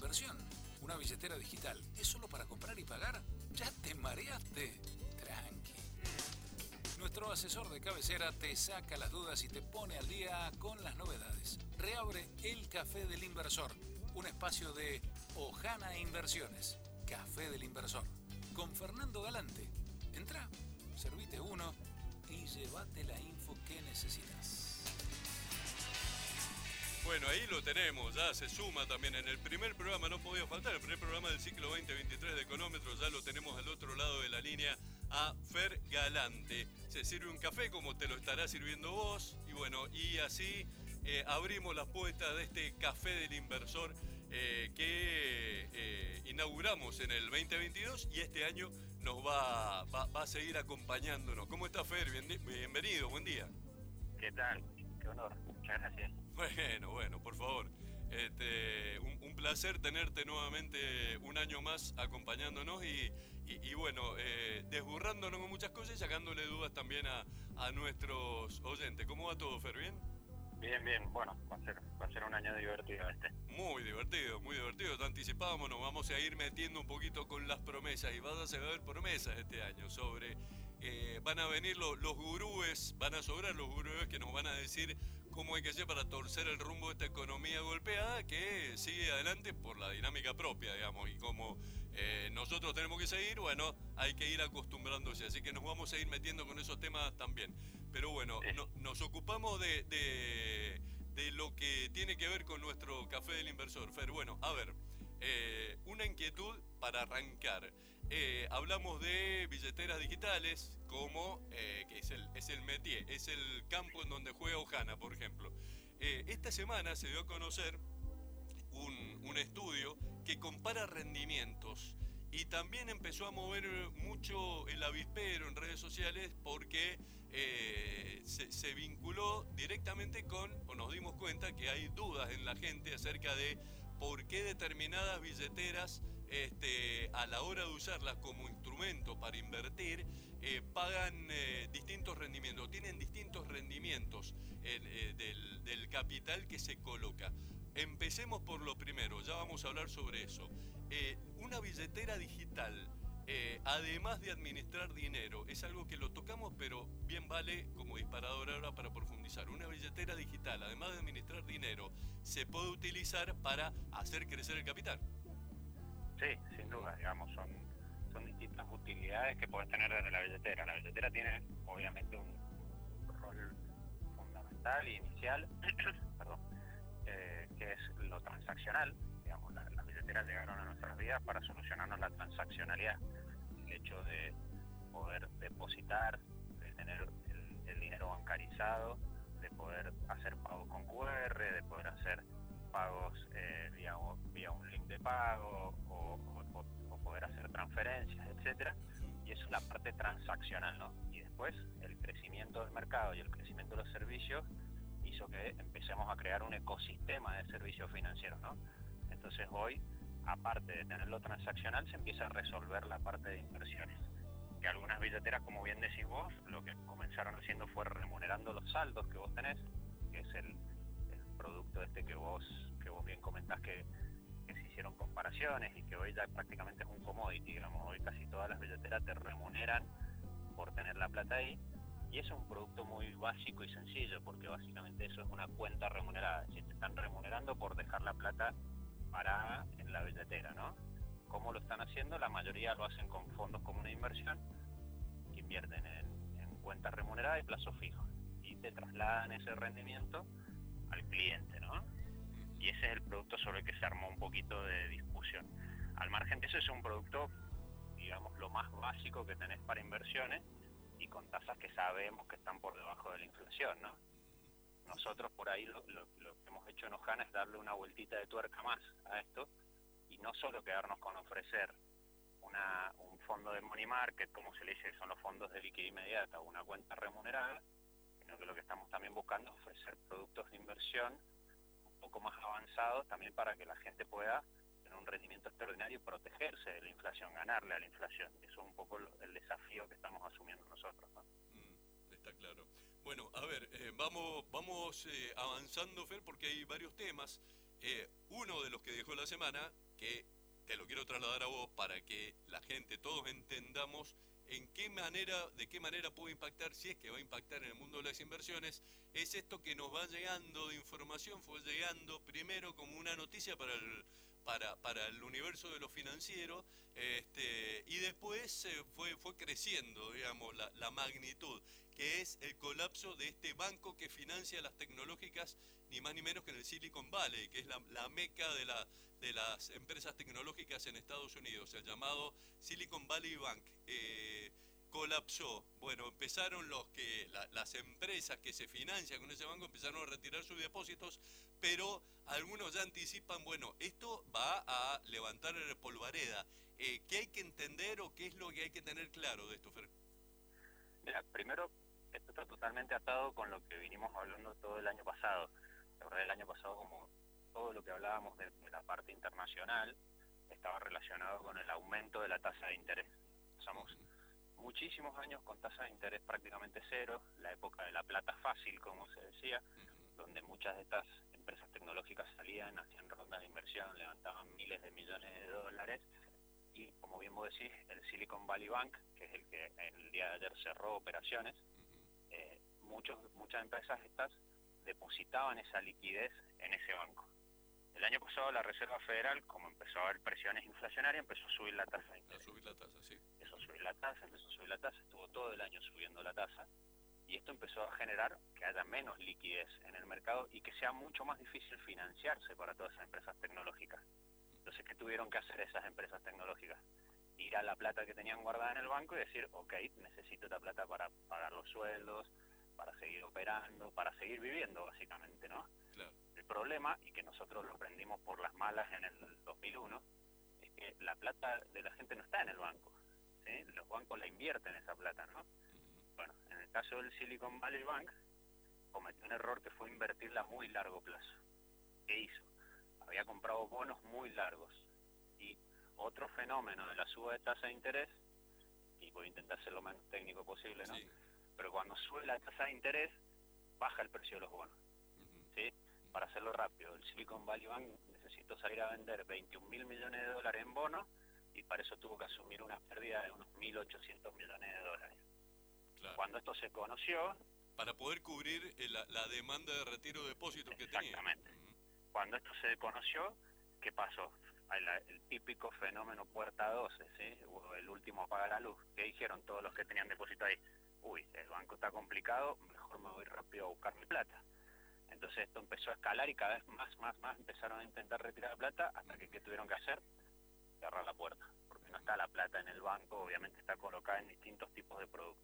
inversión. Una billetera digital, ¿es solo para comprar y pagar? ¿Ya te mareaste? Tranqui. Nuestro asesor de cabecera te saca las dudas y te pone al día con las novedades. Reabre el Café del Inversor, un espacio de Ojana Inversiones. Café del Inversor, con Fernando Galante. Entrá, servite uno y llévate la info que necesitas. Bueno, ahí lo tenemos, ya se suma también en el primer programa, no podía faltar, el primer programa del ciclo 2023 de Económetro, ya lo tenemos al otro lado de la línea a Fer Galante. Se sirve un café como te lo estará sirviendo vos y bueno, y así abrimos las puertas de este Café del Inversor que inauguramos en el 2022 y este año nos va a seguir acompañándonos. ¿Cómo está Fer? Bienvenido, buen día. ¿Qué tal? Qué honor, muchas gracias. Bueno, por favor. Un placer tenerte nuevamente un año más acompañándonos y bueno, desburrándonos con muchas cosas y sacándole dudas también a nuestros oyentes. ¿Cómo va todo, Fer? ¿Bien? Bien. Bueno, va a ser un año divertido este. Muy divertido. Te anticipábamos, nos vamos a ir metiendo un poquito con las promesas y vas a ver promesas este año sobre... van a venir los gurúes, van a sobrar los gurúes que nos van a decir cómo hay que hacer para torcer el rumbo de esta economía golpeada que sigue adelante por la dinámica propia, digamos, y como nosotros tenemos que seguir, bueno, hay que ir acostumbrándose, así que nos vamos a ir metiendo con esos temas también. Pero bueno, nos ocupamos de lo que tiene que ver con nuestro Café del Inversor. Fer, bueno, a ver, una inquietud para arrancar. Hablamos de billeteras digitales como que es el métier, es el campo en donde juega Ojana, por ejemplo. Esta semana se dio a conocer un estudio que compara rendimientos y también empezó a mover mucho el avispero en redes sociales porque se vinculó directamente o nos dimos cuenta que hay dudas en la gente acerca de por qué determinadas billeteras a la hora de usarlas como instrumento para invertir pagan distintos rendimientos, tienen distintos rendimientos del capital que se coloca. Empecemos por lo primero, ya vamos a hablar sobre eso. Una billetera digital, además de administrar dinero, es algo que lo tocamos, pero bien vale como disparador ahora para profundizar. Una billetera digital, además de administrar dinero, se puede utilizar para hacer crecer el capital. Sí, sin duda, digamos, son distintas utilidades que puedes tener desde la billetera. La billetera tiene, obviamente, un rol fundamental e inicial, perdón, que es lo transaccional. Digamos, las billeteras llegaron a nuestras vidas para solucionarnos la transaccionalidad. El hecho de poder depositar, de tener el dinero bancarizado, de poder hacer pagos con QR, de poder hacer pagos vía un link de pago o poder hacer transferencias, etcétera. Y eso es la parte transaccional, ¿no? Y después el crecimiento del mercado y el crecimiento de los servicios hizo que empecemos a crear un ecosistema de servicios financieros, ¿no? Entonces hoy, aparte de tener lo transaccional, se empieza a resolver la parte de inversiones. Que algunas billeteras, como bien decís vos, lo que comenzaron haciendo fue remunerando los saldos que vos tenés, que es el producto que vos bien comentás que se hicieron comparaciones y que hoy ya prácticamente es un commodity, digamos. Hoy casi todas las billeteras te remuneran por tener la plata ahí, y eso es un producto muy básico y sencillo, porque básicamente eso es una cuenta remunerada, es decir, te están remunerando por dejar la plata parada en la billetera, ¿no? ¿Cómo lo están haciendo? La mayoría lo hacen con fondos comunes de inversión, que invierten en cuentas remuneradas y plazo fijo, y te trasladan ese rendimiento al cliente, ¿no? Y ese es el producto sobre el que se armó un poquito de discusión. Al margen de eso, es un producto, digamos, lo más básico que tenés para inversiones y con tasas que sabemos que están por debajo de la inflación, ¿no? Nosotros por ahí lo que hemos hecho en Ojana es darle una vueltita de tuerca más a esto y no solo quedarnos con ofrecer un fondo de money market, como se le dice, que son los fondos de liquidez inmediata o una cuenta remunerada, sino que lo que estamos también buscando es ofrecer productos de inversión un poco más avanzados también para que la gente pueda tener un rendimiento extraordinario y protegerse de la inflación, ganarle a la inflación. Eso es un poco el desafío que estamos asumiendo nosotros, ¿no? Está claro. Bueno, a ver, vamos avanzando, Fer, porque hay varios temas. Uno de datos que dejó la semana, que te lo quiero trasladar a vos para que la gente, todos entendamos de qué manera puede impactar, si es que va a impactar en el mundo de las inversiones. Es esto que nos va llegando de información, fue llegando primero como una noticia para el universo de lo financiero, y después fue creciendo, digamos, la magnitud, que es el colapso de este banco que financia las tecnológicas, ni más ni menos que en el Silicon Valley, que es la meca de las empresas tecnológicas en Estados Unidos, el llamado Silicon Valley Bank. Colapsó. Bueno, empezaron las empresas que se financian con ese banco empezaron a retirar sus depósitos, pero algunos ya anticipan, bueno, esto va a levantar polvareda. ¿Qué hay que entender o qué es lo que hay que tener claro de esto, Fer? Mira, primero, esto está totalmente atado con lo que vinimos hablando todo el año pasado. La verdad, el año pasado, como todo lo que hablábamos de la parte internacional, estaba relacionado con el aumento de la tasa de interés. Pasamos muchísimos años con tasa de interés prácticamente cero, la época de la plata fácil, como se decía, donde muchas de estas empresas tecnológicas salían, hacían rondas de inversión, levantaban miles de millones de dólares, y como bien vos decís, el Silicon Valley Bank, que es el que el día de ayer cerró operaciones, muchas empresas estas depositaban esa liquidez en ese banco. El año pasado la Reserva Federal, como empezó a haber presiones inflacionarias, empezó a subir la tasa de interés. A subir la tasa, sí. Empezó a subir la tasa, estuvo todo el año subiendo la tasa, y esto empezó a generar que haya menos liquidez en el mercado y que sea mucho más difícil financiarse para todas esas empresas tecnológicas. Entonces, ¿qué tuvieron que hacer esas empresas tecnológicas? Ir a la plata que tenían guardada en el banco y decir, ok, necesito esta plata para pagar los sueldos, para seguir operando, para seguir viviendo, básicamente, ¿no? Claro. El problema, y que nosotros lo aprendimos por las malas en el 2001, es que la plata de la gente no está en el banco, ¿sí? Los bancos la invierten esa plata, ¿no? Bueno, en el caso del Silicon Valley Bank, cometió un error que fue invertirla a muy largo plazo. ¿Qué hizo? Había comprado bonos muy largos. Y otro fenómeno de la suba de tasa de interés, y voy a intentar ser lo menos técnico posible, ¿no? Sí. Pero cuando sube la tasa de interés, baja el precio de los bonos, ¿sí? Para hacerlo rápido, el Silicon Valley Bank necesitó salir a vender 21.000 millones de dólares en bonos, y para eso tuvo que asumir una pérdida de unos 1.800 millones de dólares. Claro. Cuando esto se conoció... Para poder cubrir la demanda de retiro de depósitos que tenía. Exactamente. Cuando esto se conoció, ¿qué pasó? El típico fenómeno puerta 12, ¿sí? O el último apaga la luz. ¿Qué dijeron todos los que tenían depósito ahí? Uy, el banco está complicado, mejor me voy rápido a buscar mi plata. Entonces esto empezó a escalar y cada vez más empezaron a intentar retirar la plata, hasta que ¿qué tuvieron que hacer? Cerrar la puerta, porque no está la plata en el banco, obviamente está colocada en distintos tipos de productos.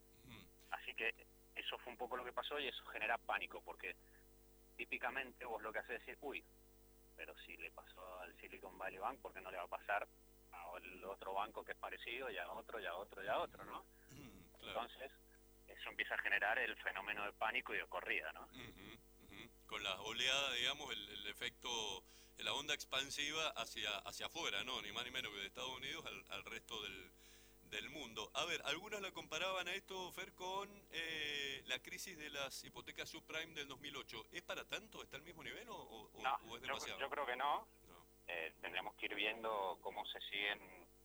Así que eso fue un poco lo que pasó, y eso genera pánico, porque típicamente vos lo que haces es decir, uy, pero si le pasó al Silicon Valley Bank, ¿por qué no le va a pasar al otro banco que es parecido, y a otro, ¿no? Claro. Entonces, eso empieza a generar el fenómeno de pánico y de corrida, ¿no? Con la oleada, digamos, el efecto, la onda expansiva hacia afuera, ¿no? Ni más ni menos que de Estados Unidos al resto del mundo. A ver, algunos la comparaban a esto, Fer, con la crisis de las hipotecas subprime del 2008. ¿Es para tanto? ¿Está al mismo nivel o es demasiado? Yo creo que no. Tendremos que ir viendo cómo se siguen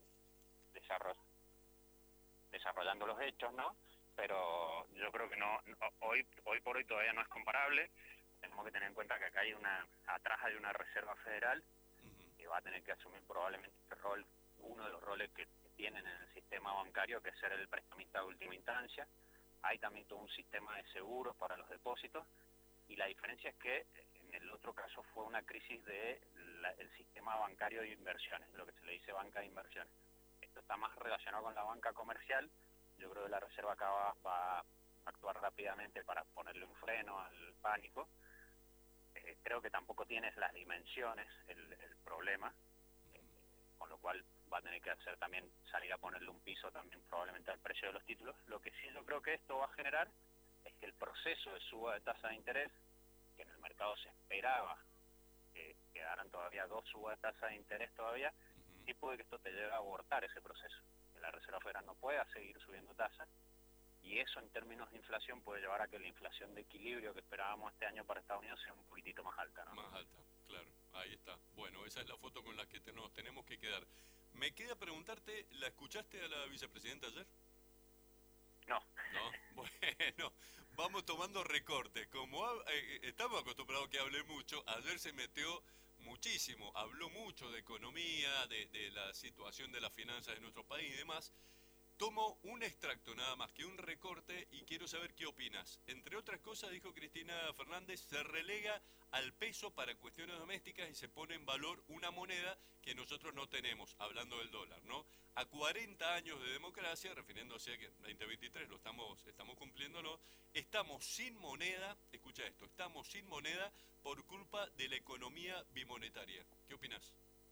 desarrollando los hechos, ¿no? Pero yo creo que no, hoy por hoy todavía no es comparable. Tenemos que tener en cuenta que acá atrás hay una Reserva Federal que va a tener que asumir probablemente uno de los roles que tienen en el sistema bancario, que es ser el prestamista de última instancia. Hay también todo un sistema de seguros para los depósitos, y la diferencia es que en el otro caso fue una crisis del sistema bancario de inversiones, lo que se le dice banca de inversiones. Esto está más relacionado con la banca comercial. Yo creo que la Reserva acá va a actuar rápidamente para ponerle un freno al pánico. Creo que tampoco tienes las dimensiones el problema, con lo cual va a tener que hacer también, salir a ponerle un piso también probablemente al precio de los títulos. Lo que sí yo creo que esto va a generar es que el proceso de suba de tasa de interés, que en el mercado se esperaba que quedaran todavía 2 subas de tasa de interés todavía, sí puede que esto te lleve a abortar ese proceso, que la Reserva Federal no pueda seguir subiendo tasas, y eso en términos de inflación puede llevar a que la inflación de equilibrio que esperábamos este año para Estados Unidos sea un poquitito más alta, ¿no? Más alta, claro, ahí está. Bueno, es la foto con la que nos tenemos que quedar. Me queda preguntarte, ¿la escuchaste a la vicepresidenta ayer? No. No, bueno, vamos tomando recortes. Como estamos acostumbrados que hable mucho, ayer se metió muchísimo, habló mucho de economía, de la situación de las finanzas de nuestro país y demás. Tomo un extracto nada más que un recorte y quiero saber qué opinas. Entre otras cosas, dijo Cristina Fernández, se relega al peso para cuestiones domésticas y se pone en valor una moneda que nosotros no tenemos, hablando del dólar, ¿no? A 40 años de democracia, refiriéndose a que en 2023 lo estamos cumpliéndolo, estamos sin moneda, escucha esto, estamos sin moneda por culpa de la economía bimonetaria. ¿Qué opinas?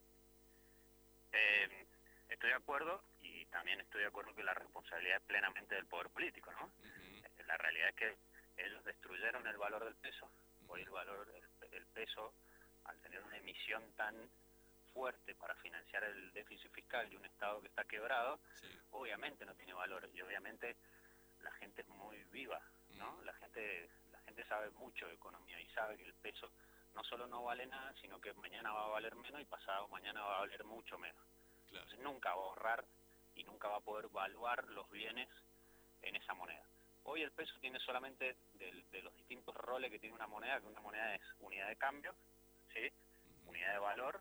Estoy de acuerdo y también estoy de acuerdo que la responsabilidad es plenamente del poder político, ¿no? La realidad es que ellos destruyeron el valor del peso. Hoy el peso, al tener una emisión tan fuerte para financiar el déficit fiscal de un Estado que está quebrado, sí, obviamente no tiene valor y obviamente la gente es muy viva, ¿no? La gente sabe mucho de economía y sabe que el peso no solo no vale nada, sino que mañana va a valer menos y pasado mañana va a valer mucho menos. Claro. Entonces nunca va a ahorrar y nunca va a poder valuar los bienes en esa moneda. Hoy el peso tiene solamente de los distintos roles que tiene una moneda, que una moneda es unidad de cambio, ¿sí? Unidad de valor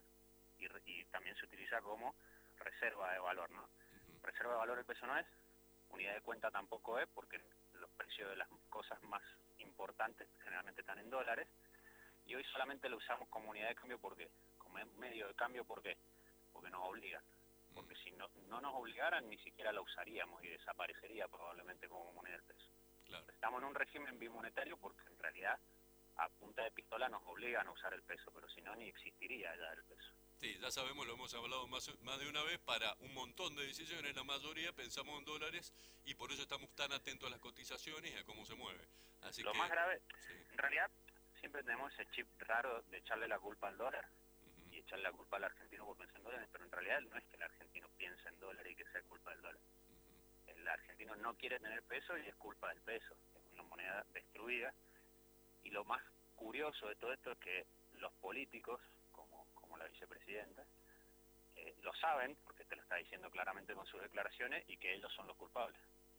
y también se utiliza como reserva de valor, ¿no? Reserva de valor el peso no es, unidad de cuenta tampoco es, porque los precios de las cosas más importantes generalmente están en dólares, y hoy solamente lo usamos como unidad de cambio, ¿por qué? Como medio de cambio, ¿por qué? Porque nos obligan. Porque si no nos obligaran, ni siquiera la usaríamos y desaparecería probablemente como moneda del peso. Claro. Estamos en un régimen bimonetario porque en realidad a punta de pistola nos obligan a usar el peso, pero si no, ni existiría ya el peso. Sí, ya sabemos, lo hemos hablado más de una vez, para un montón de decisiones, la mayoría pensamos en dólares y por eso estamos tan atentos a las cotizaciones y a cómo se mueve. Así lo más grave, sí, en realidad siempre tenemos ese chip raro de echarle la culpa al dólar y echarle la culpa al argentino por pensar en dólares, pero en realidad no es que el argentino piense en dólares y que sea culpa del dólar. El argentino no quiere tener peso y es culpa del peso, es una moneda destruida. Y lo más curioso de todo esto es que los políticos, como la vicepresidenta, lo saben, porque te lo está diciendo claramente con sus declaraciones, y que ellos son los culpables.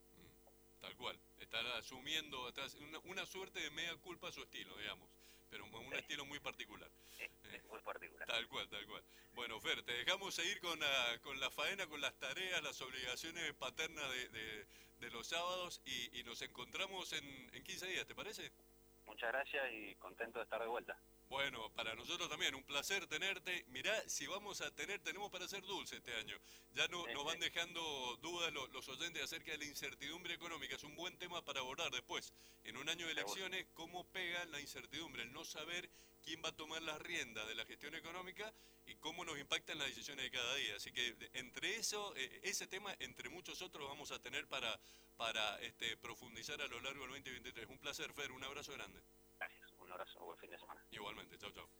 Tal cual, están asumiendo una suerte de mea culpa a su estilo, digamos, pero un sí, estilo muy particular. Es muy particular. Tal cual, tal cual. Bueno, Fer, te dejamos seguir con la faena, con las tareas, las obligaciones paternas de los sábados y nos encontramos en 15 días, ¿te parece? Muchas gracias y contento de estar de vuelta. Bueno, para nosotros también, un placer tenerte. Mirá, si vamos a tenemos para hacer dulce este año. Ya nos van dejando dudas los oyentes acerca de la incertidumbre económica. Es un buen tema para abordar después. En un año de elecciones, cómo pega la incertidumbre, el no saber quién va a tomar las riendas de la gestión económica y cómo nos impactan las decisiones de cada día. Así que entre eso, ese tema, entre muchos otros, vamos a tener para profundizar a lo largo del 2023. Un placer, Fer, un abrazo grande. Gracias, un abrazo, buen fin de semana. Igualmente, chau, chau.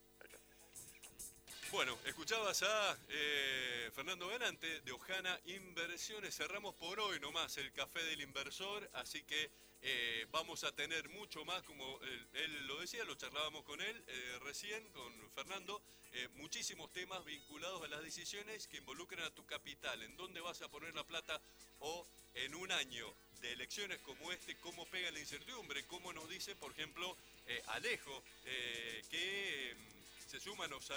Bueno, escuchabas a Fernando Galante de Ojana Inversiones. Cerramos por hoy nomás el Café del Inversor, así que vamos a tener mucho más, como él lo decía, lo charlábamos con él recién, con Fernando, muchísimos temas vinculados a las decisiones que involucran a tu capital, en dónde vas a poner la plata o en un año de elecciones como este, cómo pega la incertidumbre, cómo nos dice, por ejemplo, Alejo, que se suma a